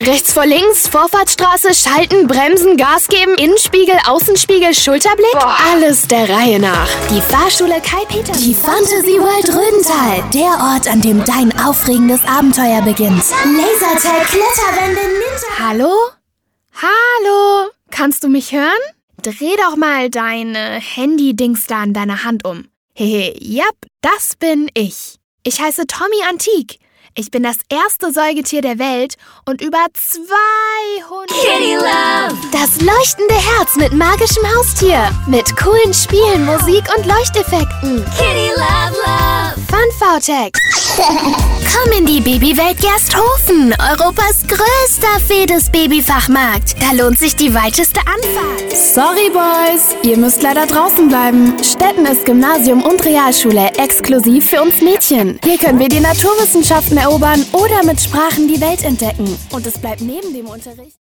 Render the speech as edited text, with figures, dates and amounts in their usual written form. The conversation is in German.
Rechts vor links, Vorfahrtsstraße, schalten, bremsen, Gas geben, Innenspiegel, Außenspiegel, Schulterblick. Boah. Alles der Reihe nach. Die Fahrschule Kai Peter. Die Fantasy World Rödental. Der Ort, an dem dein aufregendes Abenteuer beginnt. Lasertag, Kletterwände, Ninja... Hallo? Hallo? Kannst du mich hören? Dreh doch mal deine Handy-Dings da an deiner Hand um. Hehe, yep, das bin ich. Ich heiße Tommy Antik. Ich bin das erste Säugetier der Welt und über 200... Kitty Love! Das leuchtende Herz mit magischem Haustier. Mit coolen Spielen, Musik und Leuchteffekten. Kitty Love Love! Fun-V-Tech. Komm in die Babywelt Gersthofen, Europas größter Fedes-Babyfachmarkt. Da lohnt sich die weiteste Anfahrt. Sorry, Boys. Ihr müsst leider draußen bleiben. Stetten ist Gymnasium und Realschule, exklusiv für uns Mädchen. Hier können wir die Naturwissenschaften erobern oder mit Sprachen die Welt entdecken. Und es bleibt neben dem Unterricht...